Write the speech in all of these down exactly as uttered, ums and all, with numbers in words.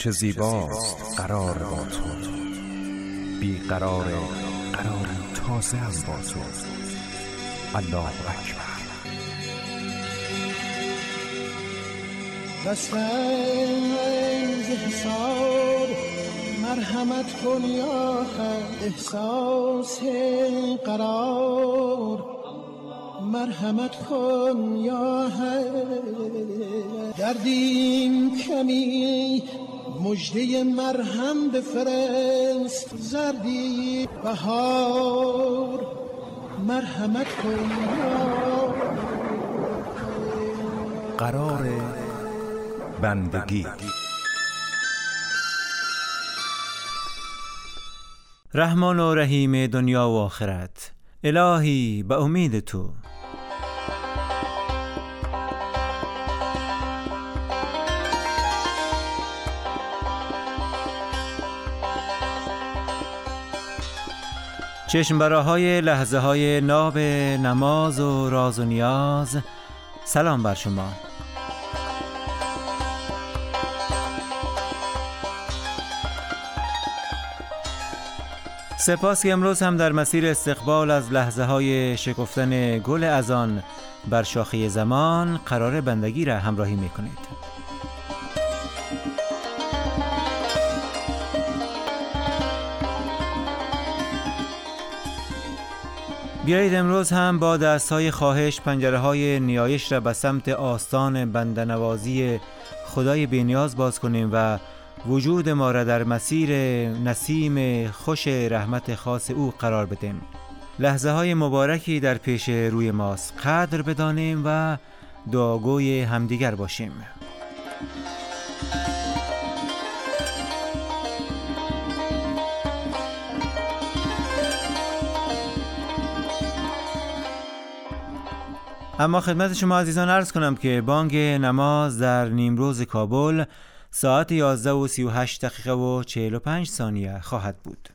چه زیباست قرار با تو، بی قرار قراری تازه هم با تو. الله اکبر. دستنز حساب مرحمت کن یا حق، احساس قرار مرحمت کن یا حق. دردیم کمی مجده مرهم بفرست، زردی بهار مرحمت کن یا قرار بندگی. رحمان و رحیم دنیا و آخرت، الهی به امید تو. چشم براهای لحظه های ناب نماز و راز و نیاز، سلام بر شما. سپاس که امروز هم در مسیر استقبال از لحظه های شکفتن گل اذان بر شاخه زمان قرار بندگی را همراهی می کنید. بیایید امروز هم با دستهای خواهش پنجره های نیایش را به سمت آستان بنده‌نوازی خدای بی‌نیاز باز کنیم و وجود ما را در مسیر نسیم خوش رحمت خاص او قرار بدیم. لحظه های مبارکی در پیش روی ماست، قدر بدانیم و دعاگوی همدیگر باشیم. اما خدمت شما عزیزان عرض کنم که بانگ نماز در نیمروز کابل ساعت یازده و سی و هشت دقیقه و چهل و پنج ثانیه خواهد بود.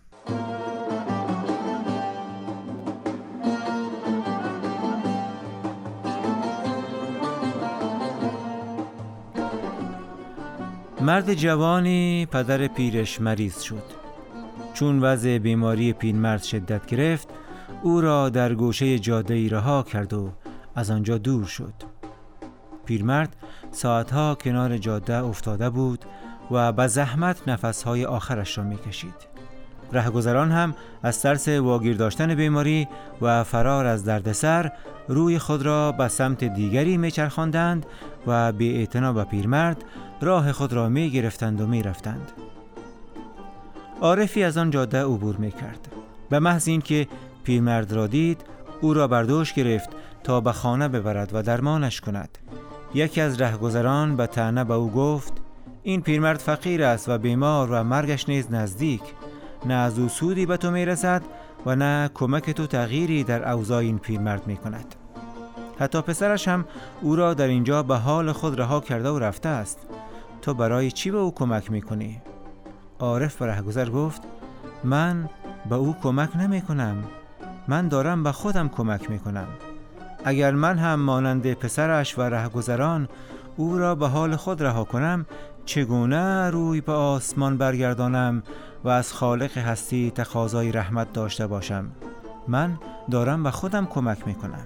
مرد جوانی پدر پیرش مریض شد. چون وضع بیماری پیرمرد شدت گرفت، او را در گوشه جاده‌ای رها کرد و از آنجا دور شد. پیرمرد ساعتها کنار جاده افتاده بود و به زحمت نفسهای آخرش را می‌کشید. رهگذران هم از ترس واگیر داشتن بیماری و فرار از دردسر روی خود را به سمت دیگری می‌چرخاندند و بی اعتنا به پیرمرد راه خود را می‌گرفتند و می‌رفتند. عارفی از آن جاده عبور می‌کرد. به محض اینکه پیرمرد را دید، او را بر دوش گرفت تا به خانه ببرد و درمانش کند. یکی از رهگذران به طعنه به او گفت: این پیرمرد فقیر است و بیمار و مرگش نیز نزدیک، نه از او سودی به تو میرسد و نه کمک تو تغییری در اوضاع این پیرمرد میکند. حتی پسرش هم او را در اینجا به حال خود رها کرده و رفته است. تو برای چی به او کمک میکنی؟ عارف به رهگذر گفت: من به او کمک نمیکنم، من دارم به خودم کمک میکنم. اگر من هم مانند پسرش و رهگذران او را به حال خود رها کنم، چگونه روی به آسمان برگردانم و از خالق هستی تقاضای رحمت داشته باشم؟ من دارم به خودم کمک میکنم.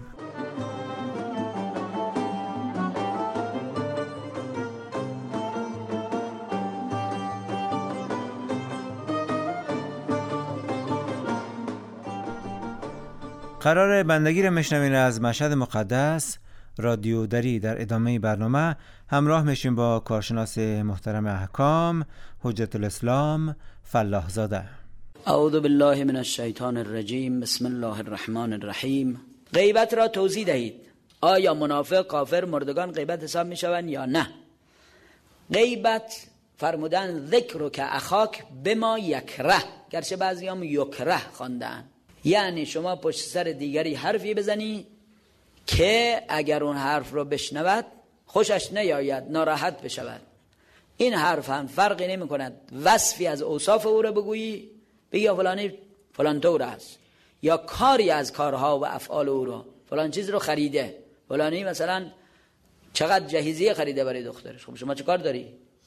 قرار بندگی را میشنوین از مشهد مقدس رادیو دری. در ادامه برنامه همراه میشیم با کارشناس محترم احکام حجت الاسلام فلاح زاده. اعوذ بالله من الشیطان الرجیم، بسم الله الرحمن الرحیم. غیبت را توضیح دهید. آیا منافق، کافر، مردگان غیبت حساب میشوند یا نه؟ غیبت فرمودن ذکر که اخاک بما یکره، گرچه بعضی هم یکره خواندن، یعنی شما پشت سر دیگری حرفی بزنی که اگر اون حرف رو بشنود خوشش نیاید، ناراحت بشود. این حرف هم فرقی نمی کند وصفی از اوصاف او رو بگویی، بگی فلانی فلان طور است، یا کاری از کارها و افعال او رو، فلان چیز رو خریده، فلانی مثلا چقدر جهیزیه خریده برای دخترش. خب شما چه کار داری؟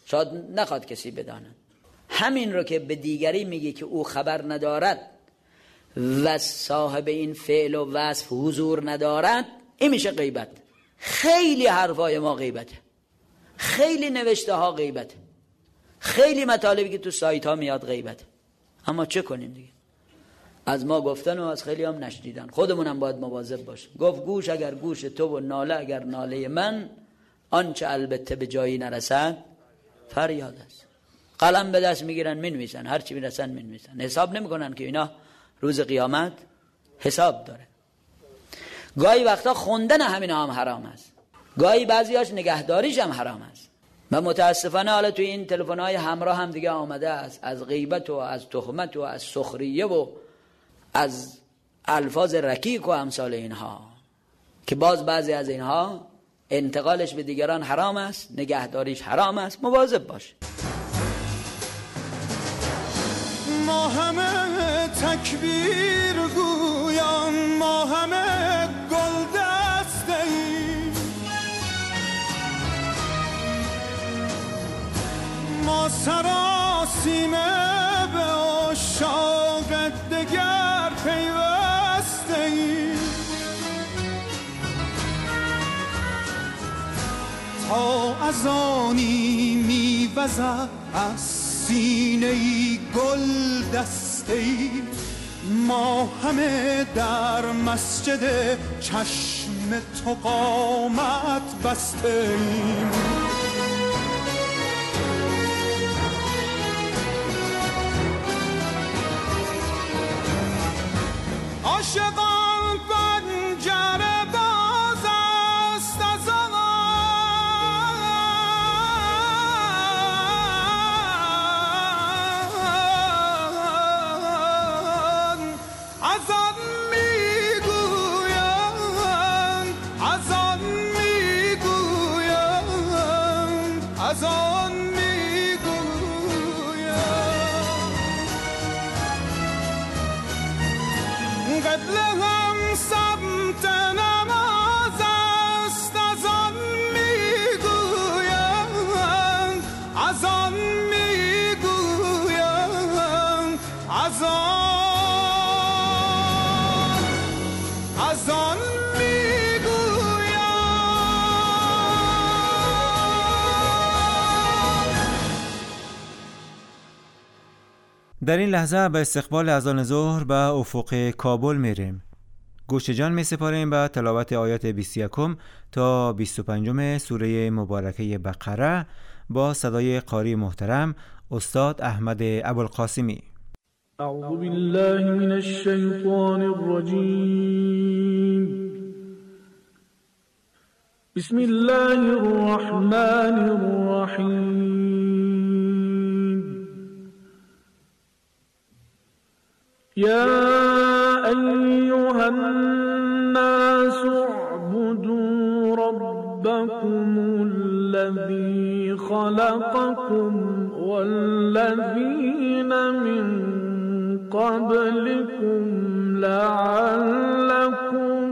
شاید نخواد کسی بداند. همین رو که به دیگری میگه که او خبر ندارد و صاحب این فعل و وصف حضور ندارد، این میشه غیبت. خیلی حرفای ما غیبته، خیلی نوشته ها غیبته، خیلی مطالبی که تو سایت ها میاد غیبته. اما چه کنیم دیگه؟ از ما گفتن و از خیلی هم نشنیدن. خودمون هم باید مواظب باشیم. گفت گوش اگر گوش تو و ناله اگر ناله من، آنچه البته به جایی نرسد فریاد است. قلم به دست میگیرن مینویسن، هر چی میرسن مینویسن، حساب نمیکنن که اینا روز قیامت حساب داره. گاهی وقتا خوندن همین هم حرام است، گاهی بعضیاش نگهداریش هم حرام است. و متاسفانه حالا توی این تلفن‌های همراه هم دیگه آمده است از غیبت و از تهمت و از سخریه و از الفاظ رکیک و امثال اینها، که باز بعضی از اینها انتقالش به دیگران حرام است، نگهداریش حرام است. مواظب باش. ما همه تکبیر گویان، ما همه گل دسته ایم، ما سراسیمه به عشاق دگر پیوسته ایم، تا از آنی میوزد از سینه ای گل دسته ای، ما همه در مسجد چشم تو قامت بسته ایم. عاشقان پنجره باز است از آن، از آن میگویند، از آن میگویند، از آن میگویند. قبله هم سمت نماز است، از آن میگویند، از آن میگویند، از آن، از آن میگویند. در این لحظه به استقبال اذان ظهر به افق کابل میریم. گوش جان می سپاریم به تلاوت آیات بیست و یک تا بیست و پنج سوره مبارکه بقره با صدای قاری محترم استاد احمد ابوالقاسمی. اعوذ بالله من الشیطان الرجیم. بسم الله الرحمن الرحیم. یا ایها الناس اعبدوا ربكم الذي خلقكم والذين من قبلكم لعلكم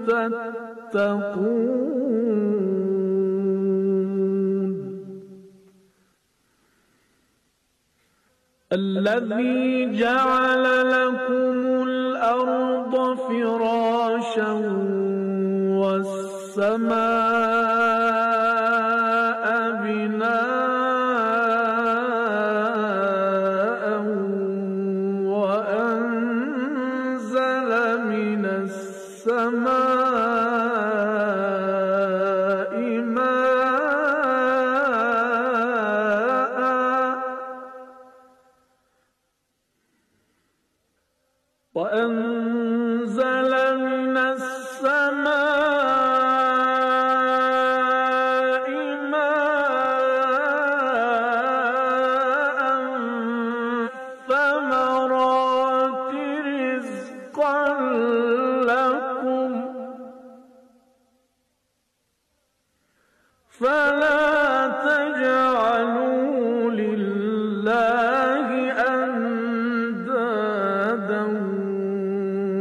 تتقون. الذي جعل لكم الأرض فراشا والسماء بناء وأنزل من السماء ماء وأنزل من السماء ماء ثمرات رزقا لكم فلا تجعلوا لله أندادا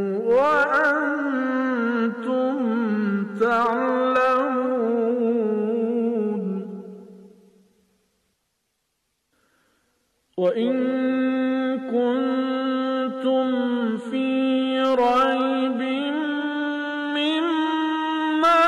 كنتم في ريب مما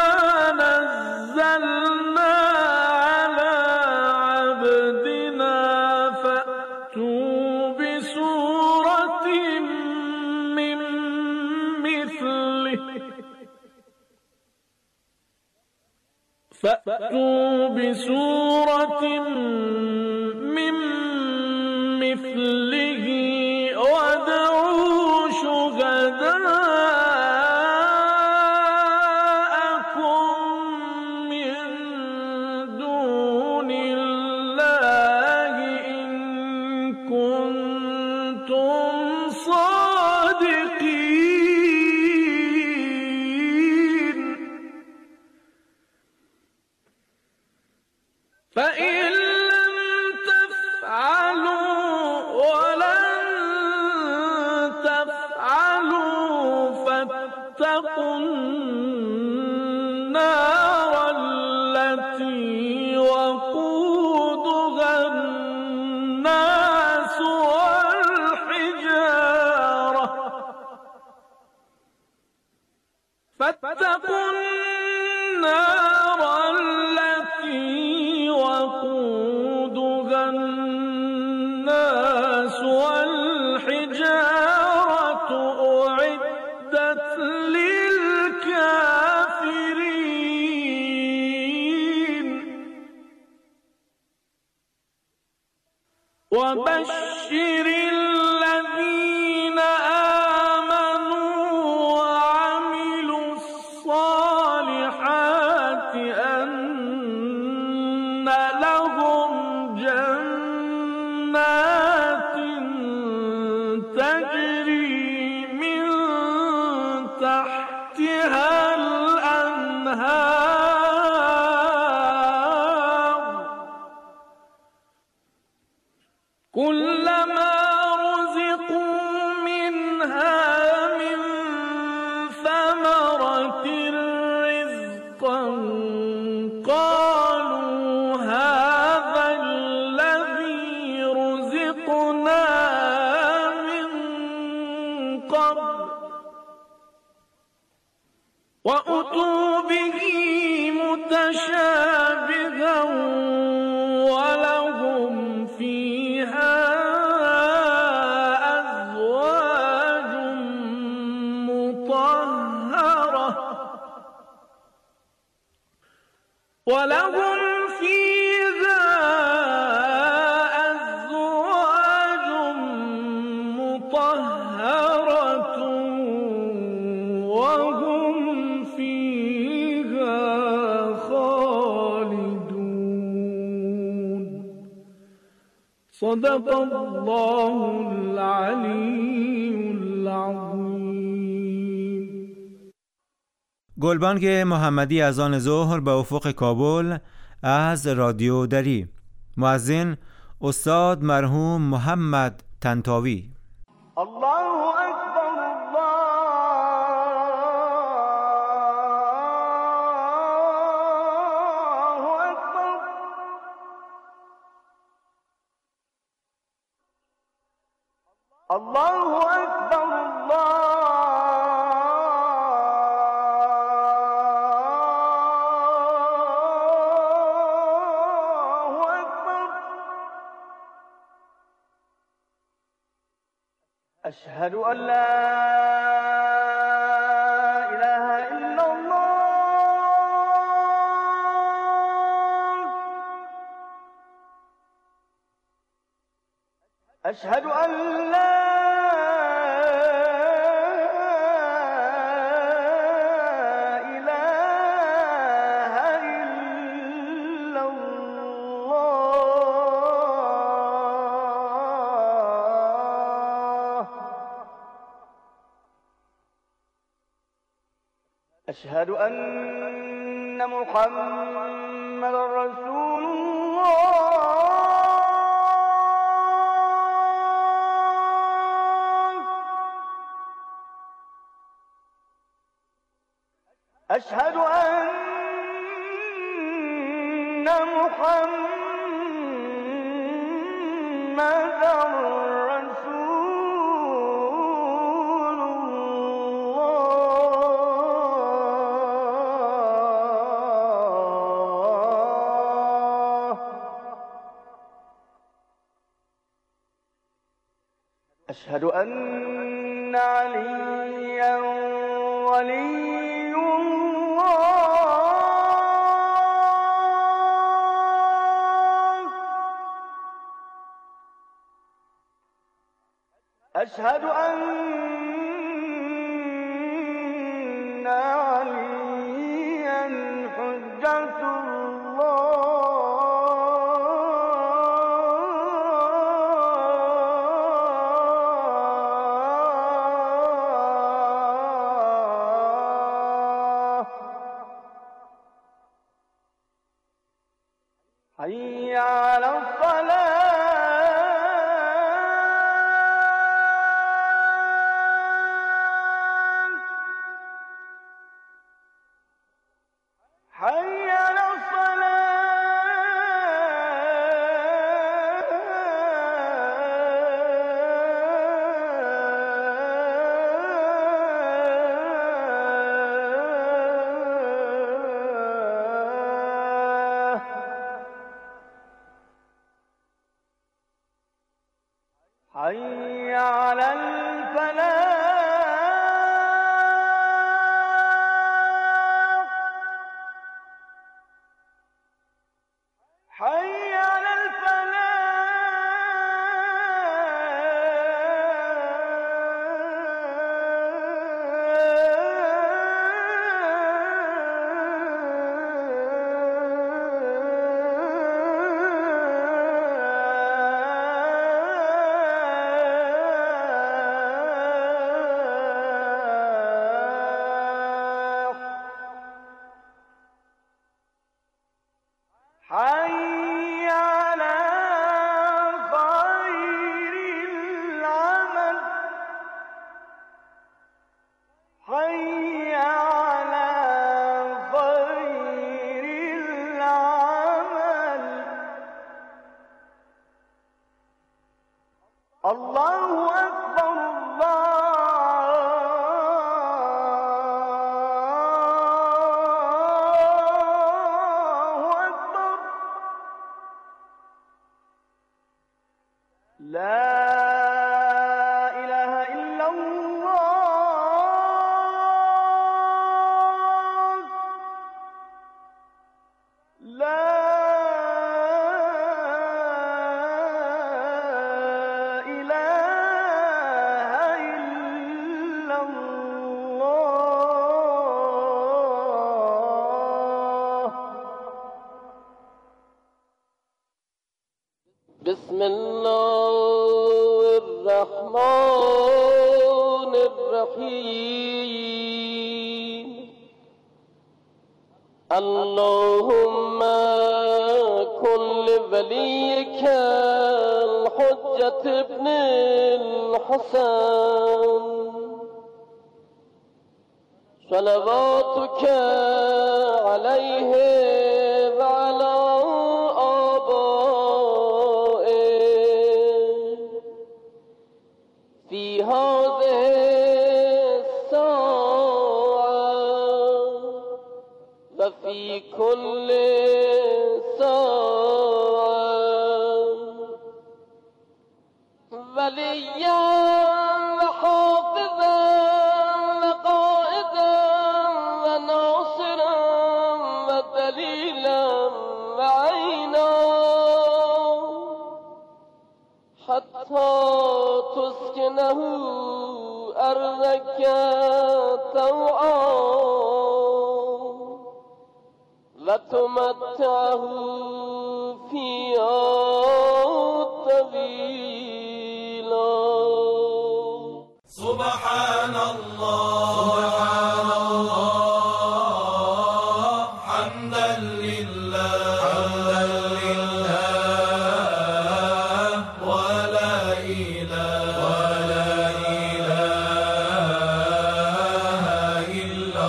نزلنا على عبدنا فأتوا بسورة من مثله فأتوا بسورة من مثله وادعوا شهداءكم من دون الله إن كنتم صادقين فإن لم تفعلوا ولن تفعلوا فاتقوا النار التي وقودها الناس والحجارة فاتقوا النار التي وقودها الناس والحجارة أعدت للكافرين وبشر الذين آمنوا وعملوا الصالحات أن لهم جنات تجري من تحتها الأنهار كلما رزقوا منها من ثمرة رزقا قالوا هذا الذي رزقنا من قبل وأتوا به متشابها ولهم فيها أزواج مطهرة ولهم فيها أزواج مطهرة وهم فيها خالدون صدق الله العلي العظيم. گلبانگ محمدی از آن ظهر به افق کابل از رادیو دری. مؤذن استاد مرحوم محمد طنطاوی. الله اکبر الله اکبر الله اکبر الله اکبر أشهد أن لا إله إلا الله أشهد أن لا إله إلا الله أشهد أن محمد رسول الله أشهد أن محمد رسول أشهد أن عليا ولي الله. أشهد أن عليا حجة حي على الصلاة حي على حي على الفلاح حي على حي على خير العمل حي على خير العمل. الله أكبر لا إله إلا الله لا إله إلا الله. بسم الله الرحمن الرحيم. اللهم كن لوليك الحجة ابن الحسن صلواتك عليه وعلى في هذه الساعة وفي كل ساعة وليا وحافظا وقائدا وناصرا ودليلا وعينا حتى تسكنه أرضك طوعا وتمتعه فيها طويلا. سبحان الله سبحان الله حمدا لله حمدا لله ولا إله ولا إله إلا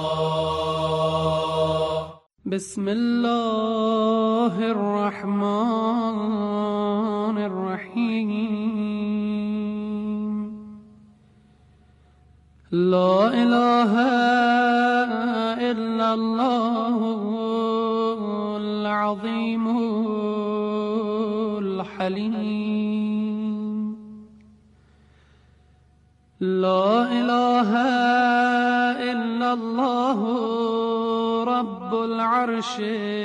الله. بسم الله الرحمن الرحيم. لا إله إلا الله العظيم الحليم لا إله إلا الله رب العرش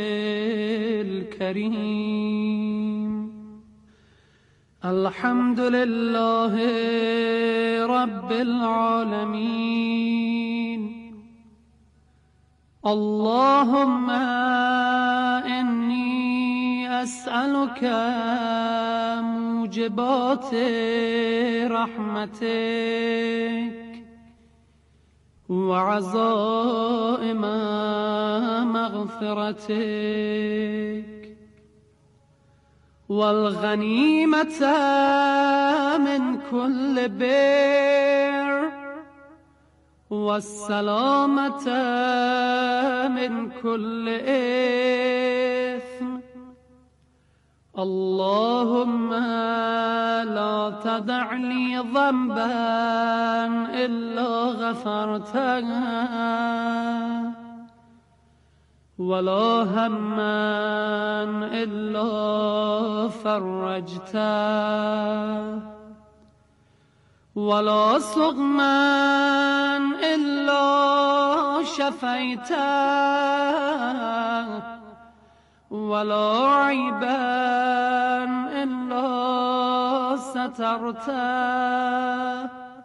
الكريم. الحمد لله رب العالمين. اللهم إني أسألك موجبات رحمتك وعزائم مغفرتك والغنيمة من كل بر والسلامة من كل إثم. اللهم لا تدع لي ذنبا إلا غفرته ولا هما إلا فرجته ولا سقما إلا شفيته ولا عيبا إلا سترته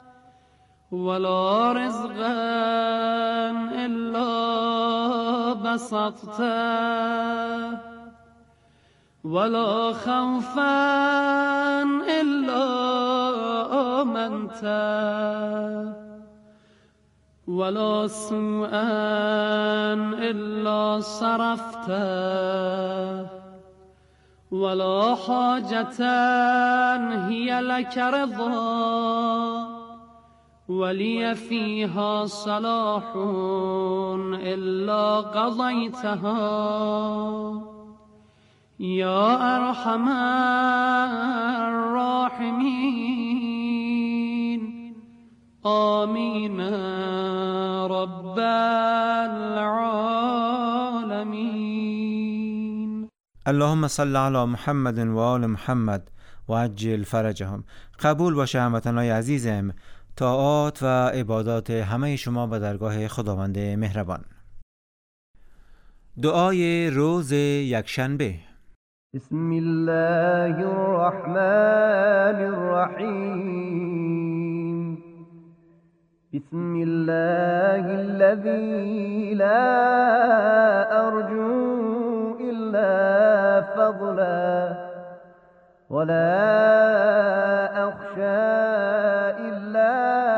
ولا رزقا إلا بسطته ولا خوفا إلا آمنته ولا سوءا إلا صرفته ولا حاجة هي لك رضا ولي فيها صلاح إلا قضيتها يا أرحم الراحمين. آمين رب العالمين. اللهم صل على محمد و آل محمد و عجل فرجهم. قبول باشه هموطنان عزیزم طاعات و عبادات همه شما به درگاه خداوند مهربان. دعای روز یکشنبه. بسم الله الرحمن الرحیم. بسم الله الذي لا أرجو إلا فضلا ولا أخشى إلا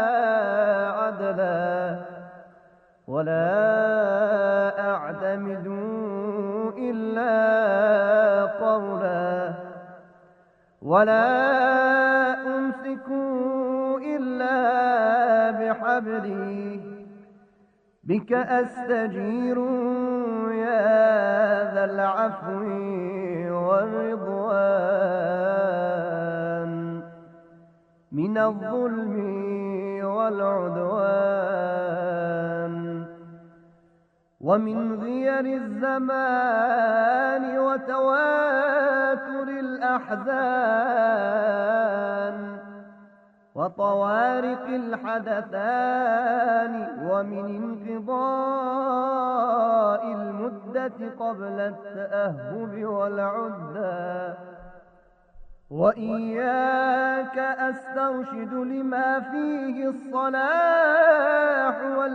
عدلا ولا أعتمد إلا قولا ولا أمسك إلا بحبلي بك أستجير يا ذا العفو والرضوان من الظلم والعدوان ومن غير الزمان وتواتر الأحزان وطوارق الحدثان ومن انقضاء المدة قبل التأهب والعدة وإياك أسترشد لما فيه الصلاح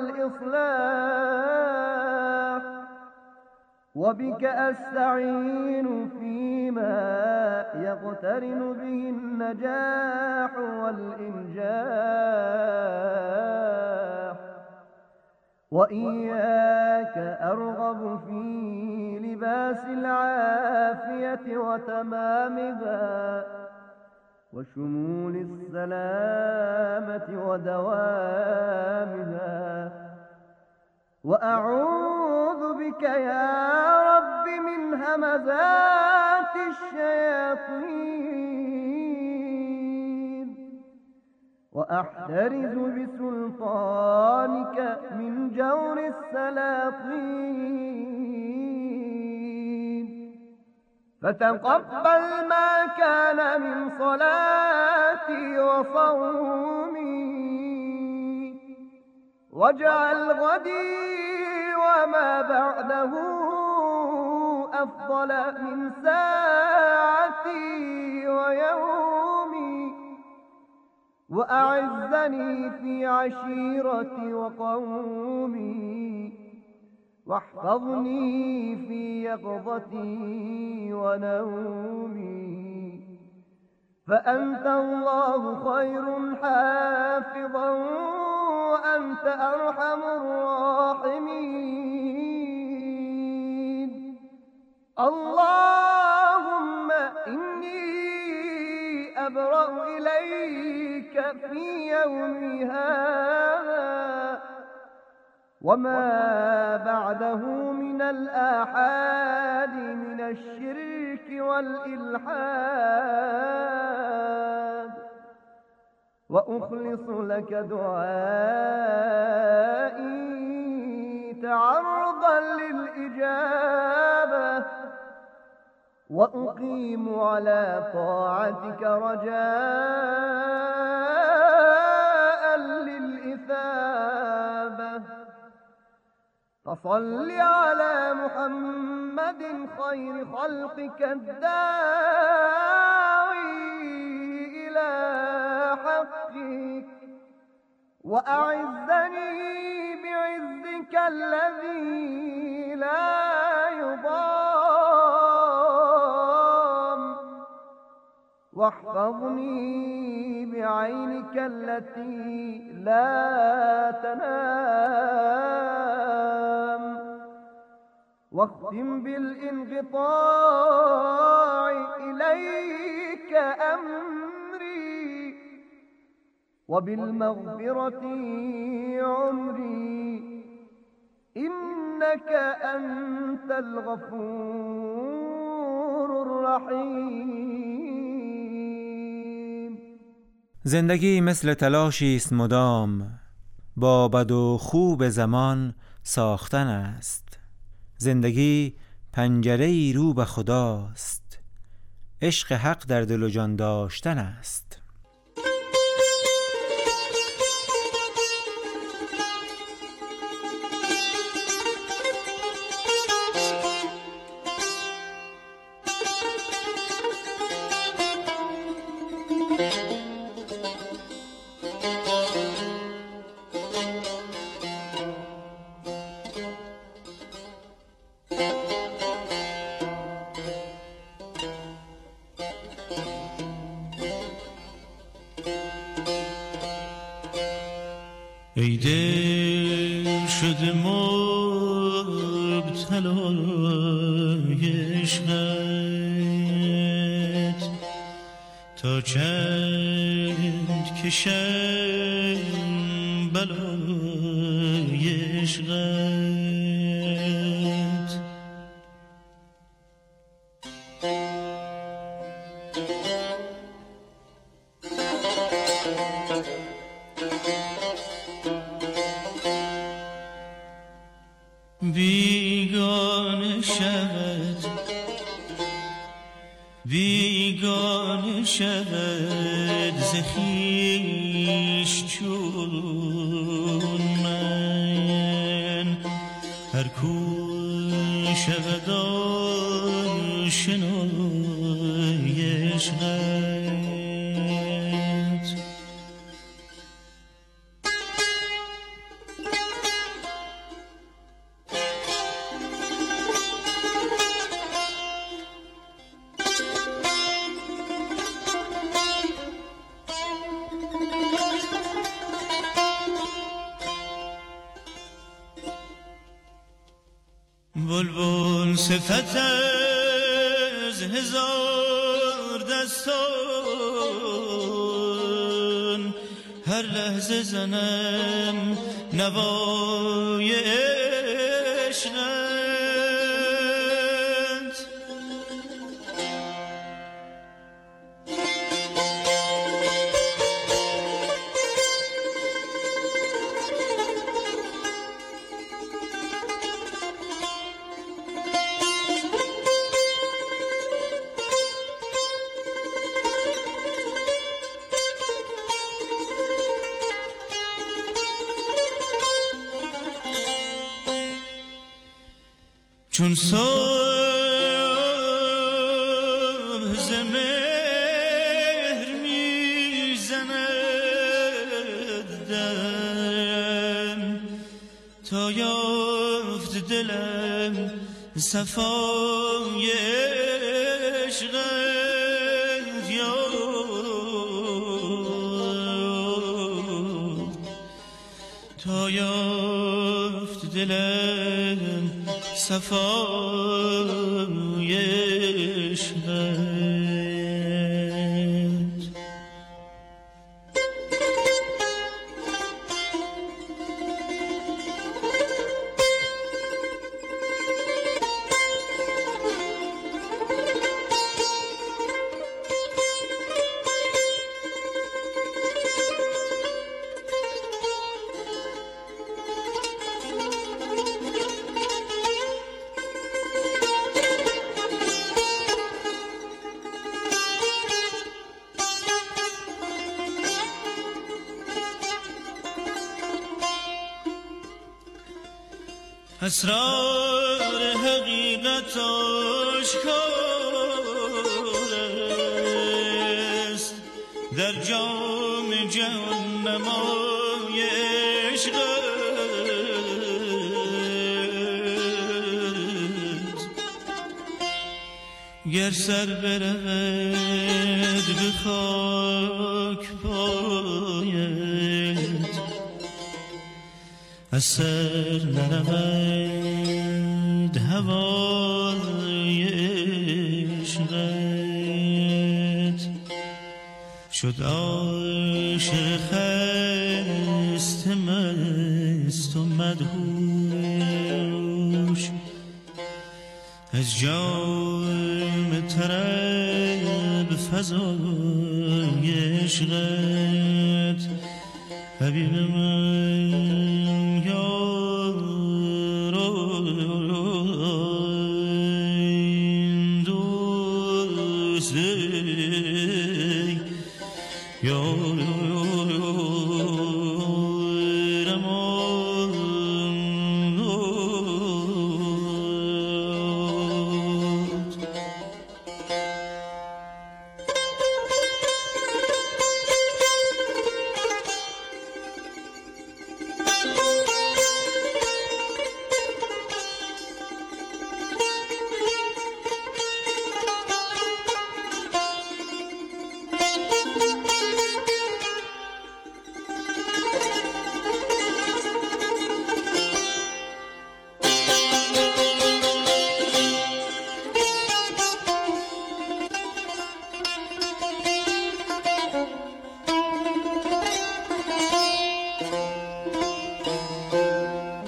والإصلاح وبك أستعين فيما يقترن به النجاح والإنجاح وإياك أرغب في لباس العافية وتمامها وشمول السلامة ودوامها وأعوذ بك يا رب من همزات الشياطين وأحترز بسلطانك من جور السلاطين فتقبل ما كان من صلاتي وصومي واجعل غدي وما بعده أفضل من ساعتي ويومي وأعزني في عشيرتي وقومي واحفظني في يقظتي ونومي فأنت الله خير حافظا وأنت أرحم الراحمين اللهم إني أبرأ إليك في يومي هذا وما بعده من الآحاد من الشرك والإلحاد وأخلص لك دعائي تعرضا للإجابة وأقيم على طاعتك رجاء للإثابة فصل على محمد خير خلقك الداعي إلى حقك وأعزني بعزك الذي لا يضام واحفظني بعينك التي لا تنام واختم بالانقطاع إليك أمري وبالمغفرة عمري إنك أنت الغفور الرحیم. زندگی مثل تلاشی است مدام، با بد و خوب زمان ساختن است. زندگی پنجره ای رو به خداست، عشق حق در دل و جان داشتن است. ای دل شده مبتلای عشقت، تا چند کشم بلای عشقت. بیگانه شود بیگانه شود ز خویش چون من، هر کو شود آشنای عشقت. بلبل صفت از هزار دستان، هر لحظه زنم نوای عشقت. چون صبح ز مهر میزند دم تا یافت دلم صفای عشقت یافت تا یافت دلم صفای عشقت. اسرار حقیقت آشکار است در جام جهان نمای عشقت. گر سر برود به خاک پایت از سر نرود هوای عشقت. شد عاشق خسته مست و مدهوش از جام طرب فضای عشقت. حبیب من یار این دوست یار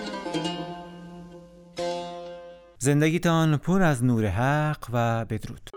زندگیتان پر از نور حق و بدرود.